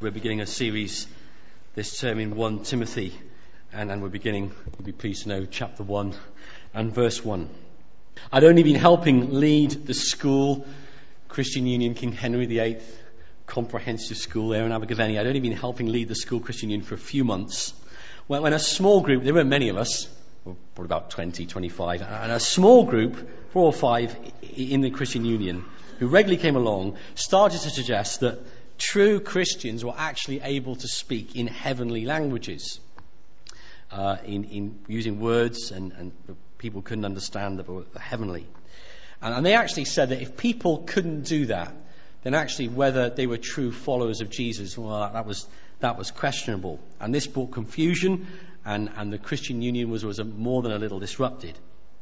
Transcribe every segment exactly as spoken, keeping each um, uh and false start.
We're beginning a series this term in First Timothy, and, and we're beginning, you'll be pleased to know, chapter one and verse one. I'd only been helping lead the school, Christian Union, King Henry the Eighth Comprehensive School there in Abergavenny. I'd only been helping lead the school, Christian Union, for a few months. When, when a small group, there weren't many of us, probably about twenty, twenty-five, and a small group, four or five in the Christian Union, who regularly came along, started to suggest that true Christians were actually able to speak in heavenly languages, uh, in, in using words and, and people couldn't understand that were heavenly. And, and they actually said that if people couldn't do that, then actually whether they were true followers of Jesus, well, that was that was questionable. And this brought confusion, and, and the Christian Union was, was a, more than a little disrupted.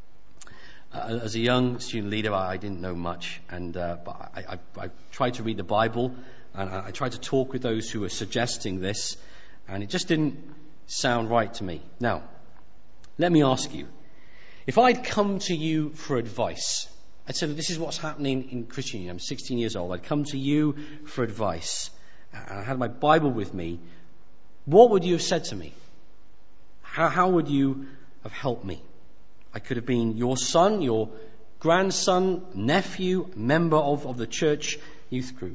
Uh, as a young student leader, I, I didn't know much, and uh, but I, I, I tried to read the Bible, and I, I tried to talk with those who were suggesting this, and it just didn't sound right to me. Now, let me ask you, if I'd come to you for advice, I'd say that this is what's happening in Christian Union. I'm sixteen years old. I'd come to you for advice, and I had my Bible with me. What would you have said to me? How, how would you have helped me? I could have been your son, your grandson, nephew, member of, of the church youth group.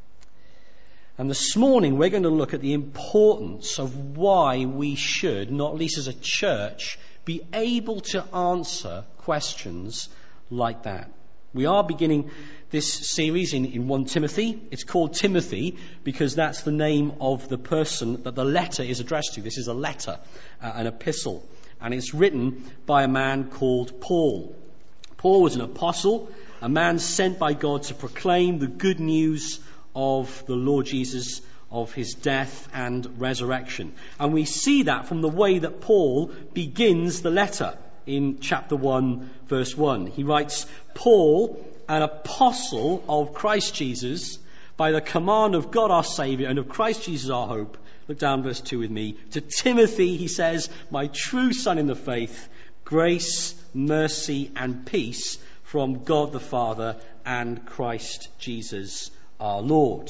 And this morning we're going to look at the importance of why we should, not least as a church, be able to answer questions like that. We are beginning this series in, in First Timothy. It's called Timothy because that's the name of the person that the letter is addressed to. This is a letter, uh, an epistle. And it's written by a man called Paul. Paul was an apostle, a man sent by God to proclaim the good news of the Lord Jesus, of his death and resurrection. And we see that from the way that Paul begins the letter in chapter one, verse one. He writes, Paul, an apostle of Christ Jesus, by the command of God our Saviour and of Christ Jesus our hope. Look down verse two with me. To Timothy, he says, my true son in the faith, grace, mercy and peace from God the Father and Christ Jesus our Lord.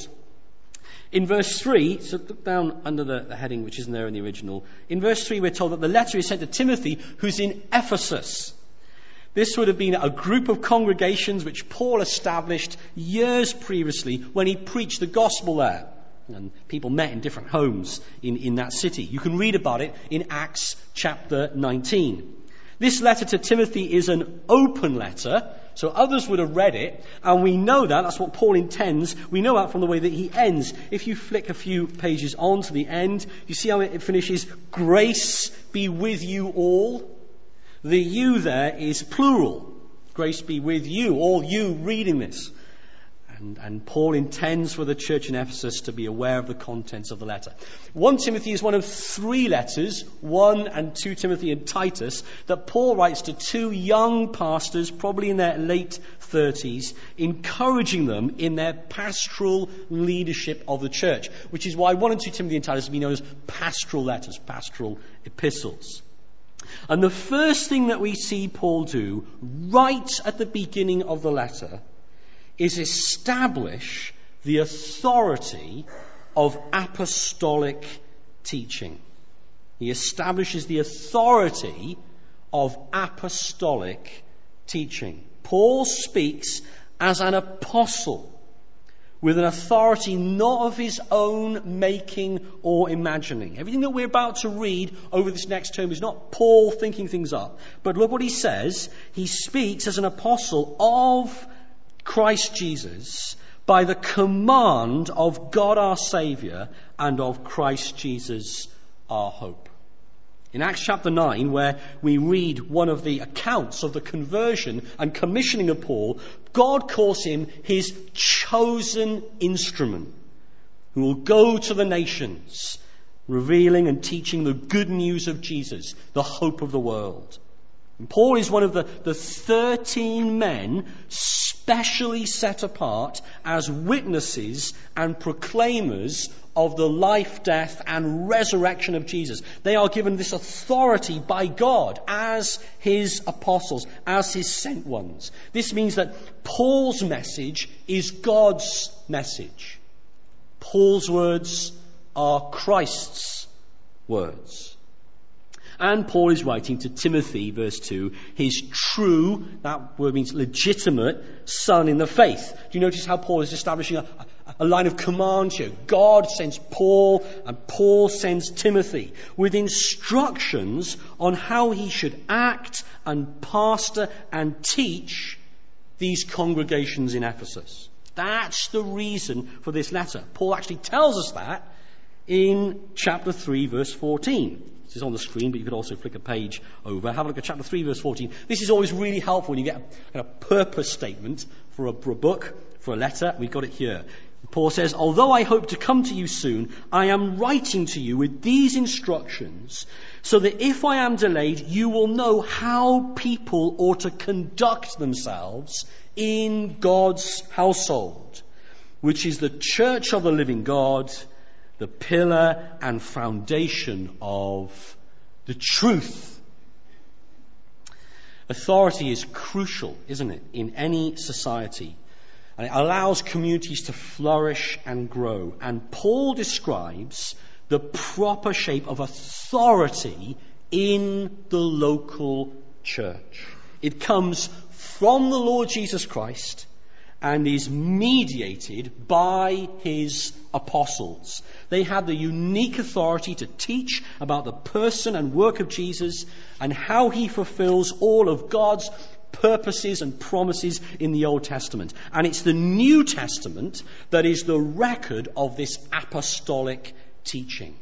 In verse three, so look down under the, the heading which isn't there in the original. In verse three, we're told that the letter is sent to Timothy, who's in Ephesus. This would have been a group of congregations which Paul established years previously when he preached the gospel there. And people met in different homes in, in that city. You can read about it in Acts chapter nineteen. This letter to Timothy is an open letter, so others would have read it, and we know that, that's what Paul intends. We know that from the way that he ends. If you flick a few pages on to the end, you see how it finishes, grace be with you all. The you there is plural. Grace be with you, all you reading this. And, and Paul intends for the church in Ephesus to be aware of the contents of the letter. First Timothy is one of three letters, First and Second Timothy and Titus, that Paul writes to two young pastors, probably in their late thirties, encouraging them in their pastoral leadership of the church, which is why First and Second Timothy and Titus have been known as pastoral letters, pastoral epistles. And the first thing that we see Paul do right at the beginning of the letter is establish the authority of apostolic teaching. He establishes the authority of apostolic teaching. Paul speaks as an apostle with an authority not of his own making or imagining. Everything that we're about to read over this next term is not Paul thinking things up. But look what he says. He speaks as an apostle of Christ Jesus by the command of God our Saviour and of Christ Jesus our hope. In Acts chapter nine, where we read one of the accounts of the conversion and commissioning of Paul, God calls him his chosen instrument who will go to the nations, revealing and teaching the good news of Jesus, the hope of the world. And Paul is one of the, the thirteen men specially set apart as witnesses and proclaimers of the life, death, and resurrection of Jesus. They are given this authority by God as his apostles, as his sent ones. This means that Paul's message is God's message. Paul's words are Christ's words. And Paul is writing to Timothy, verse two, his true, that word means legitimate, son in the faith. Do you notice how Paul is establishing a, a line of command here? God sends Paul and Paul sends Timothy with instructions on how he should act and pastor and teach these congregations in Ephesus. That's the reason for this letter. Paul actually tells us that in chapter three, verse fourteen. This is on the screen, but you could also flick a page over. Have a look at chapter three, verse fourteen. This is always really helpful when you get a, a purpose statement for a, for a book, for a letter. We've got it here. Paul says, although I hope to come to you soon, I am writing to you with these instructions so that if I am delayed, you will know how people ought to conduct themselves in God's household, which is the church of the living God, the pillar and foundation of the truth. Authority is crucial, isn't it, in any society. And it allows communities to flourish and grow. And Paul describes the proper shape of authority in the local church. It comes from the Lord Jesus Christ and is mediated by his apostles. They had the unique authority to teach about the person and work of Jesus and how he fulfills all of God's purposes and promises in the Old Testament. And it's the New Testament that is the record of this apostolic teaching.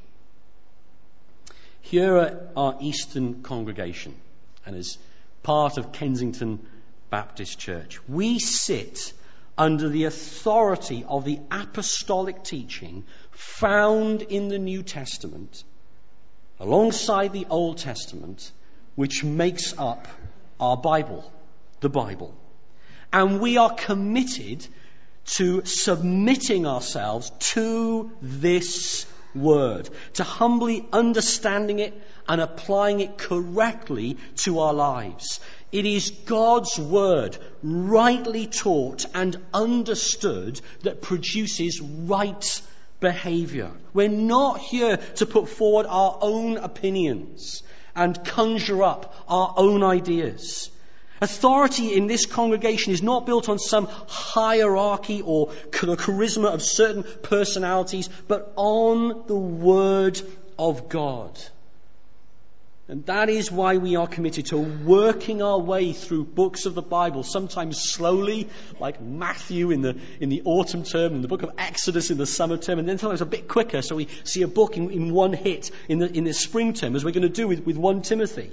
Here at our Eastern congregation, and as part of Kensington Baptist Church, we sit under the authority of the apostolic teaching found in the New Testament, alongside the Old Testament, which makes up our Bible, the Bible. And we are committed to submitting ourselves to this word, to humbly understanding it and applying it correctly to our lives. It is God's word, rightly taught and understood, that produces right behavior. We're not here to put forward our own opinions and conjure up our own ideas. Authority in this congregation is not built on some hierarchy or the charisma of certain personalities, but on the Word of God. And that is why we are committed to working our way through books of the Bible, sometimes slowly, like Matthew in the in the autumn term, and the book of Exodus in the summer term, and then sometimes a bit quicker, so we see a book in, in one hit in the in the spring term, as we're going to do with, with First Timothy.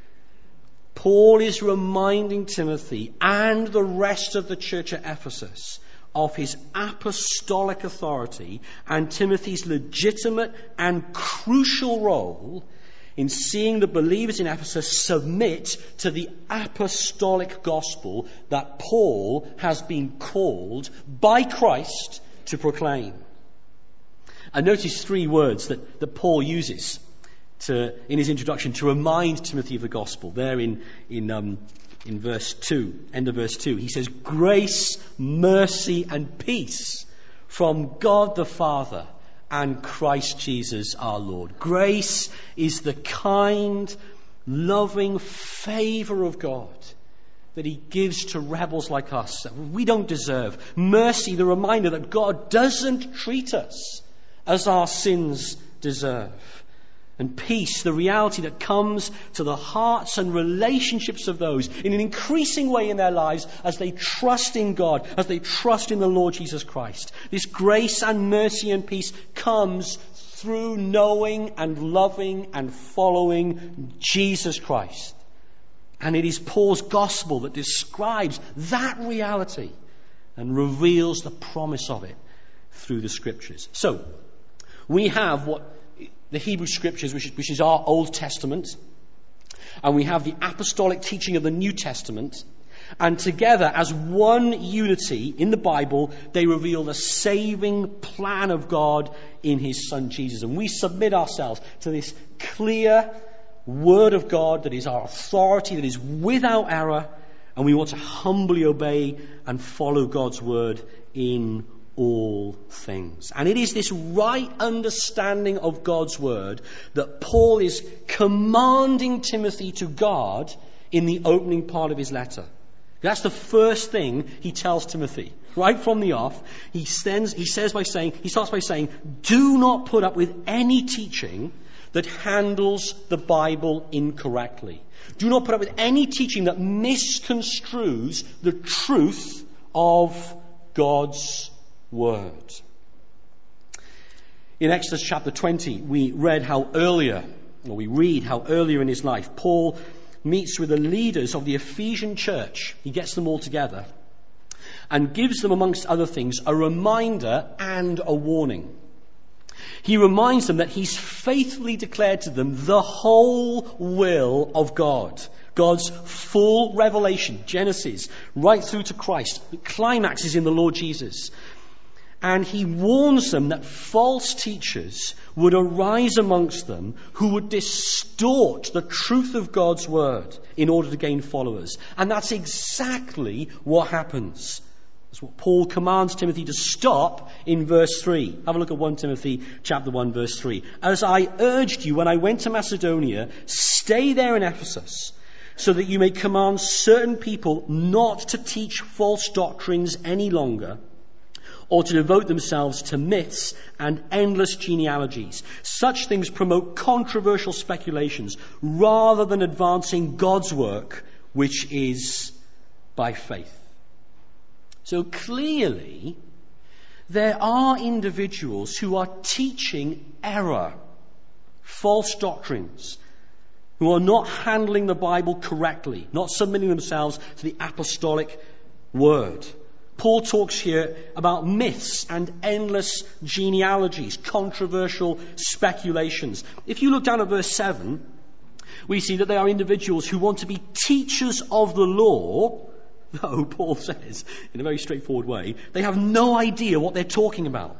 Paul is reminding Timothy and the rest of the church at Ephesus of his apostolic authority and Timothy's legitimate and crucial role in seeing the believers in Ephesus submit to the apostolic gospel that Paul has been called by Christ to proclaim. And notice three words that, that Paul uses to, in his introduction, to remind Timothy of the gospel. There in, in, um, in verse two, end of verse two, he says, grace, mercy, and peace from God the Father and Christ Jesus our Lord. Grace is the kind, loving favor of God that he gives to rebels like us that we don't deserve. Mercy, the reminder that God doesn't treat us as our sins deserve. And peace, the reality that comes to the hearts and relationships of those in an increasing way in their lives as they trust in God, as they trust in the Lord Jesus Christ. This grace and mercy and peace comes through knowing and loving and following Jesus Christ. And it is Paul's gospel that describes that reality and reveals the promise of it through the scriptures. So, we have what the Hebrew Scriptures, which is, which is our Old Testament, and we have the apostolic teaching of the New Testament, and together as one unity in the Bible, they reveal the saving plan of God in his Son Jesus. And we submit ourselves to this clear Word of God that is our authority, that is without error, and we want to humbly obey and follow God's Word in all things. And it is this right understanding of God's word that Paul is commanding Timothy to guard in the opening part of his letter. That's the first thing he tells Timothy. Right from the off, he sends, he says by saying, he starts by saying, do not put up with any teaching that handles the Bible incorrectly. Do not put up with any teaching that misconstrues the truth of God's word. In Exodus chapter twenty, we read how earlier, or we read how earlier in his life, Paul meets with the leaders of the Ephesian church. He gets them all together and gives them, amongst other things, a reminder and a warning. He reminds them that he's faithfully declared to them the whole will of God. God's full revelation, Genesis, right through to Christ. The climax is in the Lord Jesus. And he warns them that false teachers would arise amongst them who would distort the truth of God's word in order to gain followers. And that's exactly what happens. That's what Paul commands Timothy to stop in verse three. Have a look at First Timothy chapter one, verse three. As I urged you when I went to Macedonia, stay there in Ephesus, so that you may command certain people not to teach false doctrines any longer, or to devote themselves to myths and endless genealogies. Such things promote controversial speculations rather than advancing God's work, which is by faith. So clearly, there are individuals who are teaching error, false doctrines, who are not handling the Bible correctly, not submitting themselves to the apostolic word. Paul talks here about myths and endless genealogies, controversial speculations. If you look down at verse seven, we see that there are individuals who want to be teachers of the law, though Paul says, in a very straightforward way, they have no idea what they're talking about.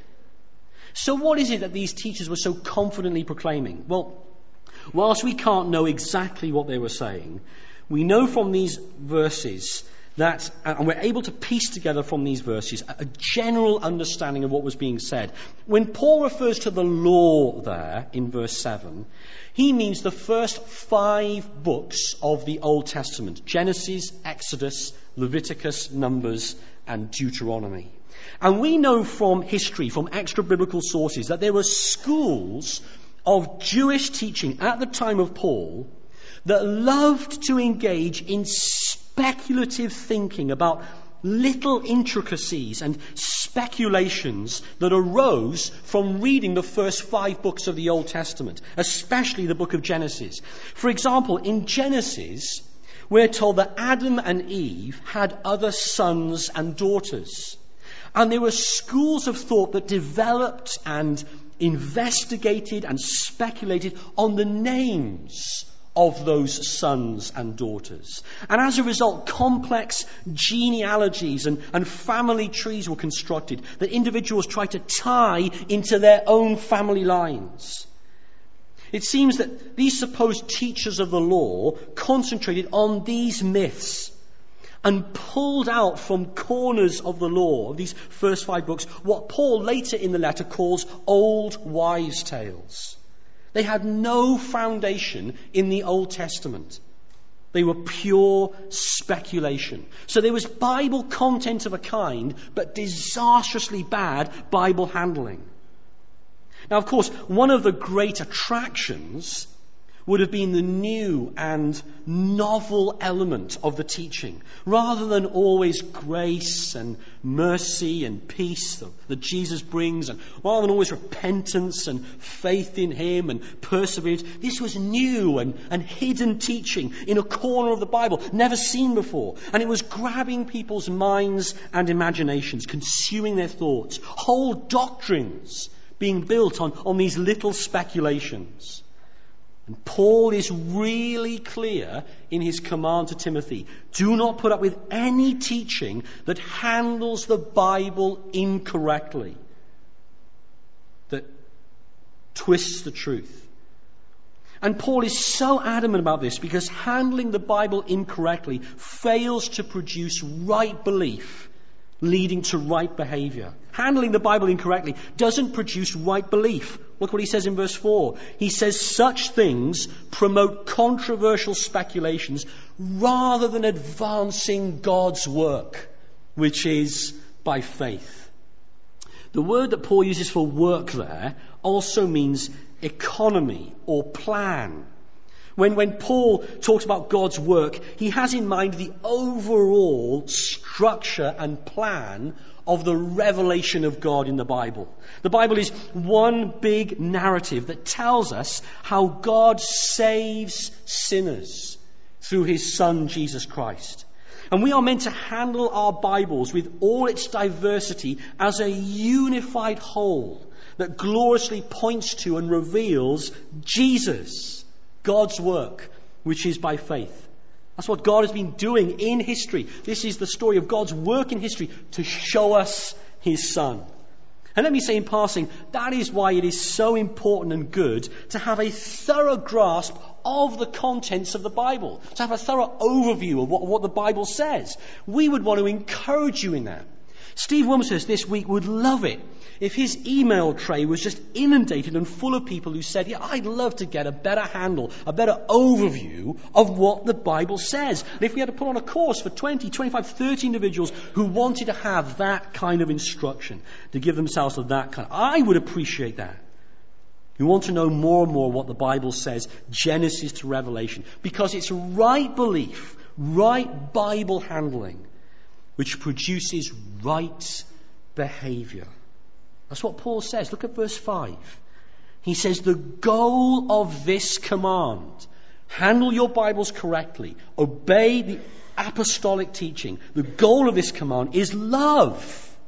So what is it that these teachers were so confidently proclaiming? Well, whilst we can't know exactly what they were saying, we know from these verses that, and we're able to piece together from these verses a general understanding of what was being said. When Paul refers to the law there in verse seven, he means the first five books of the Old Testament: Genesis, Exodus, Leviticus, Numbers, and Deuteronomy. And we know from history, from extra-biblical sources, that there were schools of Jewish teaching at the time of Paul that loved to engage in speculative thinking about little intricacies and speculations that arose from reading the first five books of the Old Testament, especially the book of Genesis. For example, in Genesis, we're told that Adam and Eve had other sons and daughters. And there were schools of thought that developed and investigated and speculated on the names of those sons and daughters. And as a result, complex genealogies and, and family trees were constructed that individuals tried to tie into their own family lines. It seems that these supposed teachers of the law concentrated on these myths and pulled out from corners of the law, of these first five books, what Paul later in the letter calls old wives' tales. They had no foundation in the Old Testament. They were pure speculation. So there was Bible content of a kind, but disastrously bad Bible handling. Now, of course, one of the great attractions would have been the new and novel element of the teaching, rather than always grace and mercy and peace that Jesus brings, and rather than always repentance and faith in him and perseverance. This was new and, and hidden teaching in a corner of the Bible, never seen before. And it was grabbing people's minds and imaginations, consuming their thoughts, whole doctrines being built on, on these little speculations. And Paul is really clear in his command to Timothy: do not put up with any teaching that handles the Bible incorrectly, that twists the truth. And Paul is so adamant about this because handling the Bible incorrectly fails to produce right belief leading to right behavior. Handling the Bible incorrectly doesn't produce right belief. Look what he says in verse four. He says such things promote controversial speculations rather than advancing God's work, which is by faith. The word that Paul uses for work there also means economy or plan. When, when Paul talks about God's work, he has in mind the overall structure and plan of the revelation of God in the Bible. The Bible is one big narrative that tells us how God saves sinners through his Son, Jesus Christ. And we are meant to handle our Bibles with all its diversity as a unified whole that gloriously points to and reveals Jesus, God's work, which is by faith. That's what God has been doing in history. This is the story of God's work in history to show us his Son. And let me say in passing, that is why it is so important and good to have a thorough grasp of the contents of the Bible, to have a thorough overview of what, what the Bible says. We would want to encourage you in that. Steve Wilmshurst this week would love it if his email tray was just inundated and full of people who said, yeah, I'd love to get a better handle, a better overview of what the Bible says. And if we had to put on a course for twenty, twenty-five, thirty individuals who wanted to have that kind of instruction, to give themselves to that kind, I would appreciate that. You want to know more and more what the Bible says, Genesis to Revelation, because it's right belief, right Bible handling, which produces right behavior. That's what Paul says. Look at verse five. He says, the goal of this command, handle your Bibles correctly, obey the apostolic teaching. The goal of this command is love,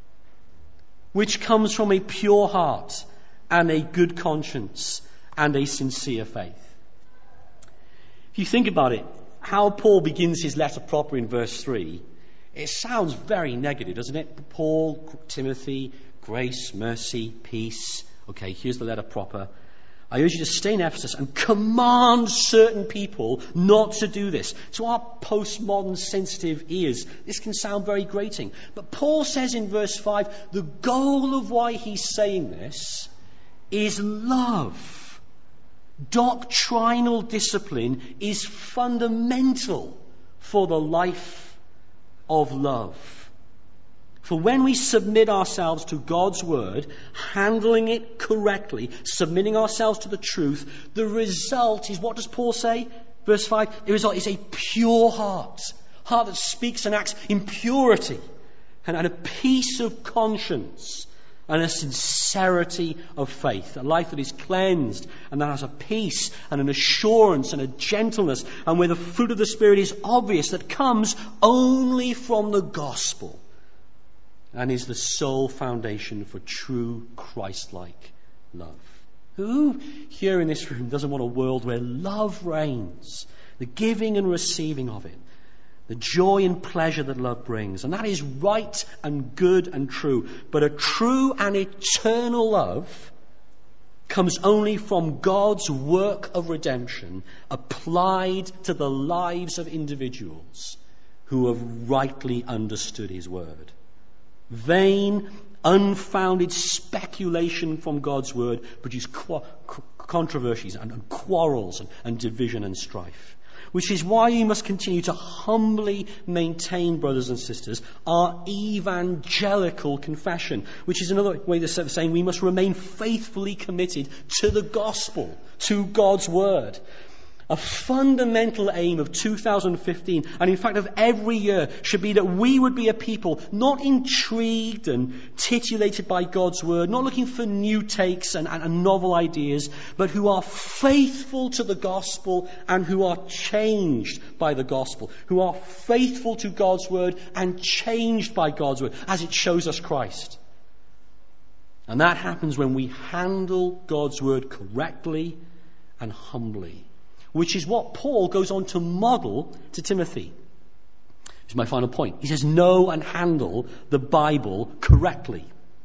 which comes from a pure heart and a good conscience and a sincere faith. If you think about it, how Paul begins his letter proper in verse three, it sounds very negative, doesn't it? Paul, Timothy, grace, mercy, peace. Okay, here's the letter proper. I urge you to stay in Ephesus and command certain people not to do this. To our postmodern sensitive ears, this can sound very grating. But Paul says in verse five, the goal of why he's saying this is love. Doctrinal discipline is fundamental for the life of love. For when we submit ourselves to God's word, handling it correctly, submitting ourselves to the truth, the result is, what does Paul say? Verse five, the result is a pure heart. Heart that speaks and acts in purity, and, and a peace of conscience, and a sincerity of faith. A life that is cleansed and that has a peace and an assurance and a gentleness, and where the fruit of the Spirit is obvious, that comes only from the gospel and is the sole foundation for true Christ-like love. Who here in this room doesn't want a world where love reigns, the giving and receiving of it, the joy and pleasure that love brings? And that is right and good and true. But a true and eternal love comes only from God's work of redemption applied to the lives of individuals who have rightly understood his word. Vain, unfounded speculation from God's word produce qu- controversies and, and quarrels and, and division and strife. Which is why you must continue to humbly maintain, brothers and sisters, our evangelical confession, which is another way of saying we must remain faithfully committed to the gospel, to God's word. A fundamental aim of two thousand fifteen, and in fact of every year, should be that we would be a people not intrigued and titillated by God's word, not looking for new takes and, and, and novel ideas, but who are faithful to the gospel and who are changed by the gospel, who are faithful to God's word and changed by God's word as it shows us Christ. And that happens when we handle God's word correctly and humbly, which is what Paul goes on to model to Timothy. This is my final point. He says, know and handle the Bible correctly.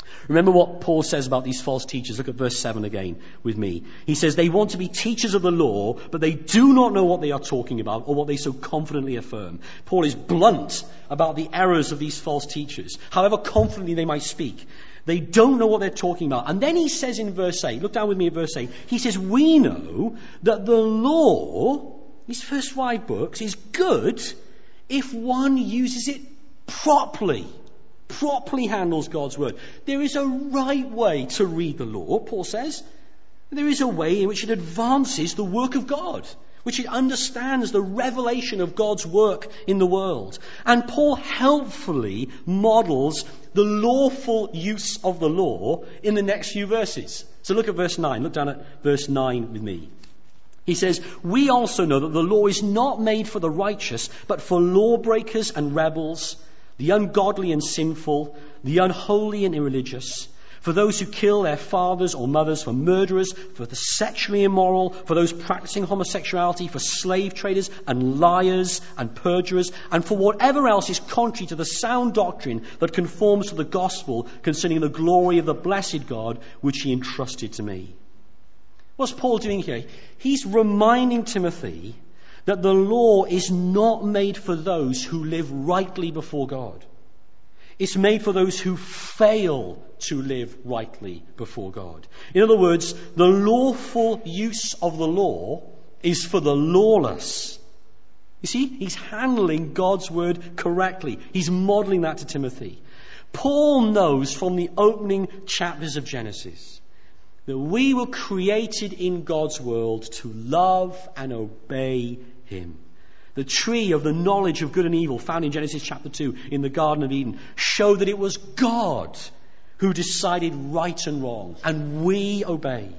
Remember what Paul says about these false teachers. Look at verse seven again with me. He says, they want to be teachers of the law, but they do not know what they are talking about or what they so confidently affirm. Paul is blunt about the errors of these false teachers, however confidently they might speak. They don't know what they're talking about. And then he says in verse eight, look down with me at verse eight, he says, we know that the law, these first five books, is good if one uses it properly. Properly handles God's word. There is a right way to read the law, Paul says. There is a way in which it advances the work of God, which it understands the revelation of God's work in the world. And Paul helpfully models the lawful use of the law in the next few verses. So look at verse nine. Look down at verse nine with me. He says, we also know that the law is not made for the righteous, but for lawbreakers and rebels, the ungodly and sinful, the unholy and irreligious, for those who kill their fathers or mothers, for murderers, for the sexually immoral, for those practicing homosexuality, for slave traders and liars and perjurers, and for whatever else is contrary to the sound doctrine that conforms to the gospel concerning the glory of the blessed God, which he entrusted to me. What's Paul doing here? He's reminding Timothy that the law is not made for those who live rightly before God. It's made for those who fail to live rightly before God. In other words, the lawful use of the law is for the lawless. You see, he's handling God's word correctly. He's modeling that to Timothy. Paul knows from the opening chapters of Genesis that we were created in God's world to love and obey him. The tree of the knowledge of good and evil found in Genesis chapter two in the Garden of Eden showed that it was God who decided right and wrong, and we obeyed.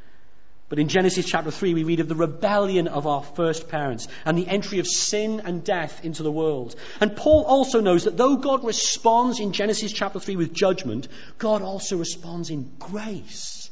But in Genesis chapter three we read of the rebellion of our first parents and the entry of sin and death into the world. And Paul also knows that though God responds in Genesis chapter three with judgment, God also responds in grace,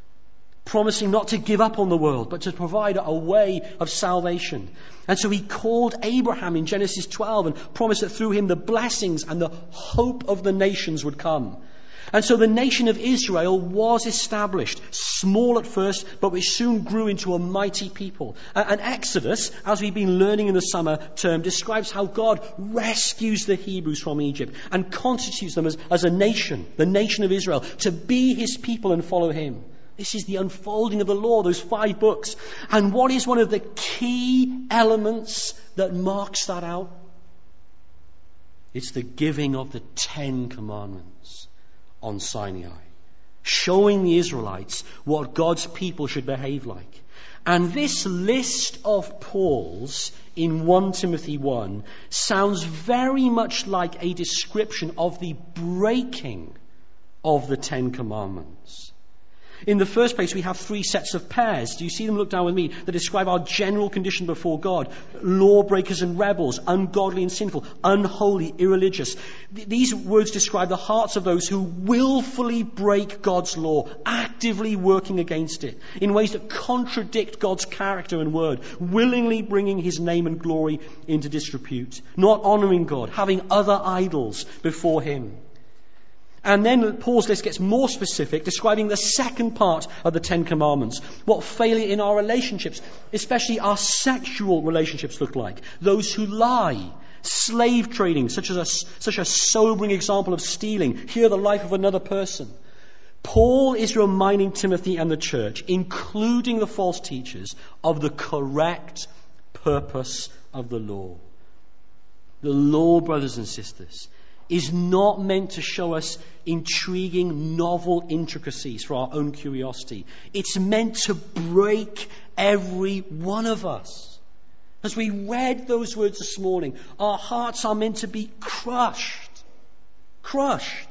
promising not to give up on the world, but to provide a way of salvation. And so he called Abraham in Genesis twelve and promised that through him the blessings and the hope of the nations would come. And so the nation of Israel was established, small at first, but which soon grew into a mighty people. And Exodus, as we've been learning in the summer term, describes how God rescues the Hebrews from Egypt and constitutes them as, as a nation, the nation of Israel, to be his people and follow him. This is the unfolding of the law, those five books. And what is one of the key elements that marks that out? It's the giving of the Ten Commandments on Sinai, showing the Israelites what God's people should behave like. And this list of Paul's in First Timothy one sounds very much like a description of the breaking of the Ten Commandments. In the first place, we have three sets of pairs. Do you see them? Look down with me. That describe our general condition before God. Lawbreakers and rebels, ungodly and sinful, unholy, irreligious. Th- these words describe the hearts of those who willfully break God's law, actively working against it, in ways that contradict God's character and word, willingly bringing his name and glory into disrepute, not honoring God, having other idols before him. And then Paul's list gets more specific, describing the second part of the Ten Commandments, what failure in our relationships, especially our sexual relationships, look like. Those who lie, slave trading, such as a, such a sobering example of stealing, here the life of another person. Paul is reminding Timothy and the church, including the false teachers, of the correct purpose of the law. The law, brothers and sisters, is not meant to show us intriguing, novel intricacies for our own curiosity. It's meant to break every one of us. As we read those words this morning, our hearts are meant to be crushed, crushed,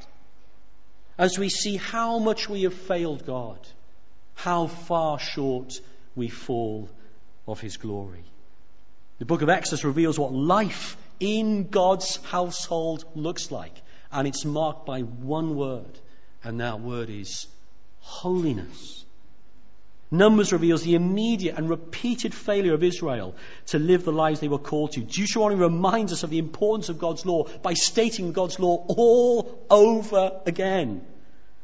as we see how much we have failed God, how far short we fall of his glory. The book of Exodus reveals what life in God's household looks like. And it's marked by one word. And that word is holiness. Numbers reveals the immediate and repeated failure of Israel to live the lives they were called to. Deuteronomy reminds us of the importance of God's law by stating God's law all over again.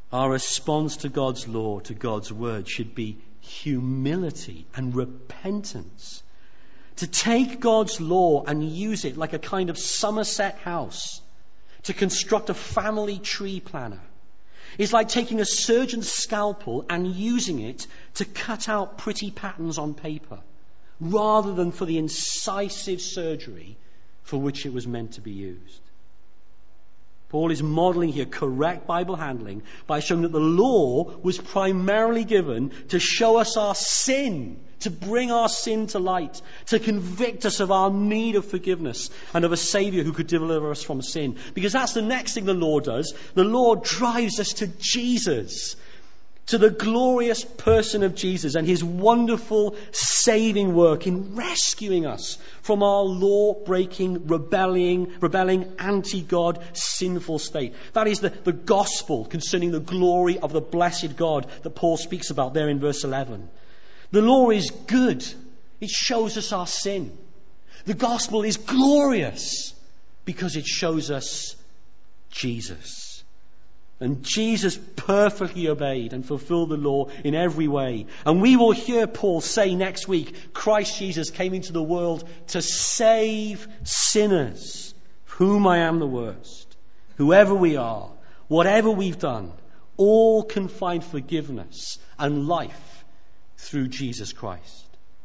Our response to God's law, to God's word, should be humility and repentance. To take God's law and use it like a kind of Somerset house to construct a family tree planner is like taking a surgeon's scalpel and using it to cut out pretty patterns on paper, rather than for the incisive surgery for which it was meant to be used. Paul is modeling here correct Bible handling by showing that the law was primarily given to show us our sin, to bring our sin to light, to convict us of our need of forgiveness and of a Savior who could deliver us from sin. Because that's the next thing the law does. The law drives us to Jesus, to the glorious person of Jesus and his wonderful saving work in rescuing us from our law-breaking, rebelling, rebelling, anti-God, sinful state. That is the, the gospel concerning the glory of the blessed God that Paul speaks about there in verse eleven. The law is good. It shows us our sin. The gospel is glorious because it shows us Jesus. And Jesus perfectly obeyed and fulfilled the law in every way. And we will hear Paul say next week, Christ Jesus came into the world to save sinners, of whom I am the worst. Whoever we are, whatever we've done, all can find forgiveness and life through Jesus Christ.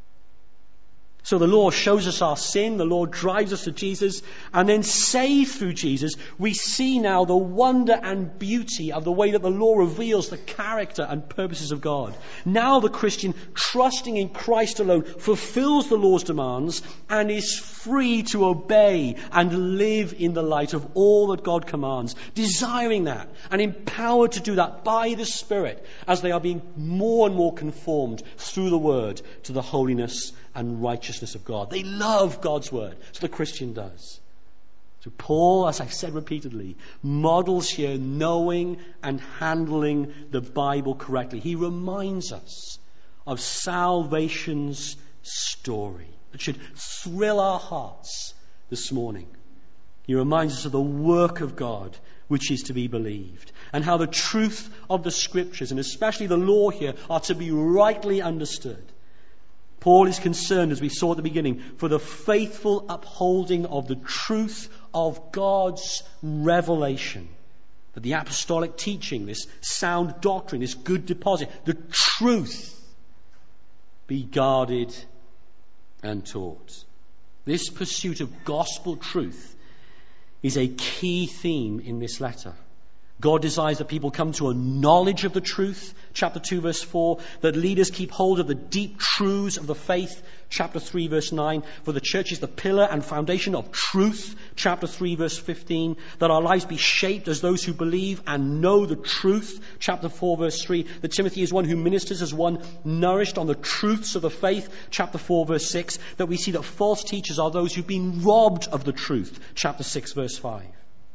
So the law shows us our sin, the law drives us to Jesus, and then saved through Jesus, we see now the wonder and beauty of the way that the law reveals the character and purposes of God. Now the Christian, trusting in Christ alone, fulfills the law's demands and is free to obey and live in the light of all that God commands, desiring that and empowered to do that by the Spirit as they are being more and more conformed through the Word to the holiness and righteousness of God. They love God's word. So the Christian does. So Paul, as I've said repeatedly, models here knowing and handling the Bible correctly. He reminds us of salvation's story that should thrill our hearts this morning. He reminds us of the work of God which is to be believed, and how the truth of the Scriptures, and especially the law here, are to be rightly understood. Paul is concerned, as we saw at the beginning, for the faithful upholding of the truth of God's revelation. That the apostolic teaching, this sound doctrine, this good deposit, the truth be guarded and taught. This pursuit of gospel truth is a key theme in this letter. God desires that people come to a knowledge of the truth, chapter two, verse four, that leaders keep hold of the deep truths of the faith, chapter three, verse nine, for the church is the pillar and foundation of truth, chapter three, verse fifteen, that our lives be shaped as those who believe and know the truth, chapter four, verse three, that Timothy is one who ministers as one nourished on the truths of the faith, chapter four, verse six, that we see that false teachers are those who've been robbed of the truth, chapter six, verse five.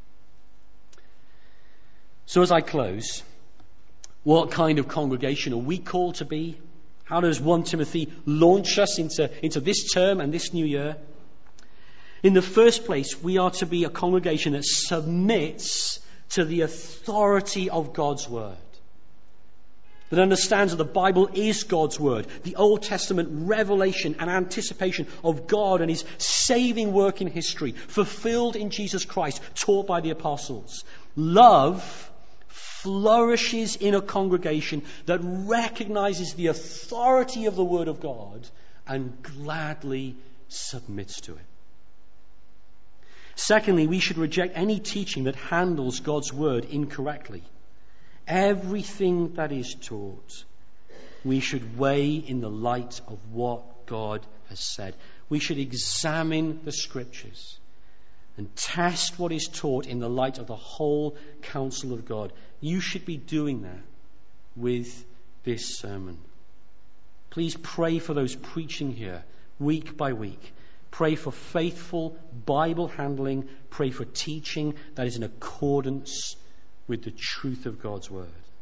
So as I close, what kind of congregation are we called to be? How does First Timothy launch us into, into this term and this new year? In the first place, we are to be a congregation that submits to the authority of God's Word. That understands that the Bible is God's Word. The Old Testament revelation and anticipation of God and His saving work in history, fulfilled in Jesus Christ, taught by the apostles. Love flourishes in a congregation that recognizes the authority of the Word of God and gladly submits to it. Secondly, we should reject any teaching that handles God's Word incorrectly. Everything that is taught, we should weigh in the light of what God has said. We should examine the Scriptures and test what is taught in the light of the whole counsel of God. You should be doing that with this sermon. Please pray for those preaching here week by week. Pray for faithful Bible handling. Pray for teaching that is in accordance with the truth of God's Word.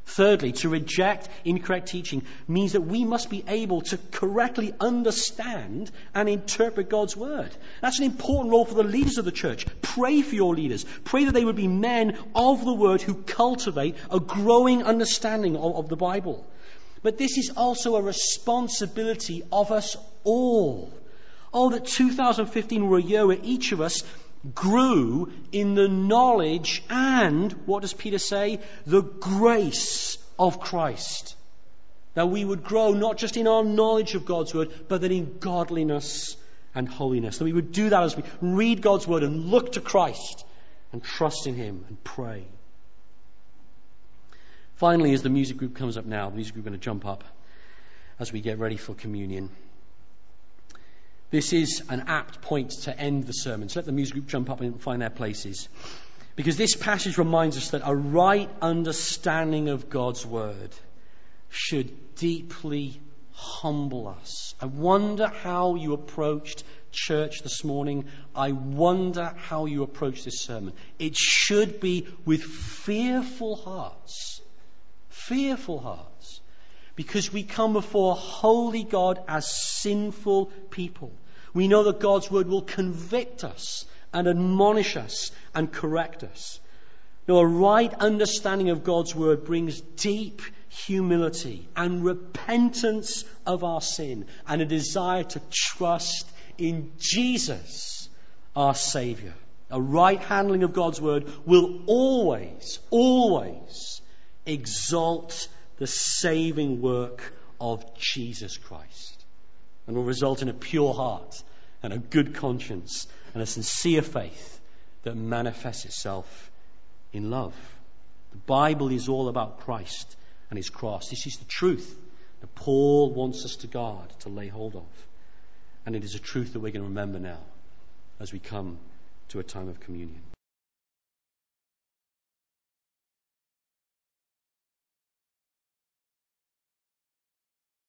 Thirdly, to reject incorrect teaching means that we must be able to correctly understand and interpret God's word. That's an important role for the leaders of the church. Pray for your leaders. Pray that they would be men of the word who cultivate a growing understanding of, of the Bible. But this is also a responsibility of us all. Oh, that two thousand fifteen were a year where each of us grew in the knowledge and, what does Peter say? The grace of Christ. That we would grow not just in our knowledge of God's word, but that in godliness and holiness. That we would do that as we read God's word and look to Christ and trust in him and pray. Finally, as the music group comes up now, the music group are going to jump up as we get ready for communion. This is an apt point to end the sermon. So let the music group jump up and find their places. Because this passage reminds us that a right understanding of God's word should deeply humble us. I wonder how you approached church this morning. I wonder how you approached this sermon. It should be with fearful hearts. Fearful hearts. Because we come before holy God as sinful people. We know that God's word will convict us and admonish us and correct us. Now, a right understanding of God's word brings deep humility and repentance of our sin and a desire to trust in Jesus, our Saviour. A right handling of God's word will always, always exalt the saving work of Jesus Christ, and will result in a pure heart and a good conscience and a sincere faith that manifests itself in love. The Bible is all about Christ and his cross. This is the truth that Paul wants us to guard, to lay hold of. And it is a truth that we're going to remember now as we come to a time of communion.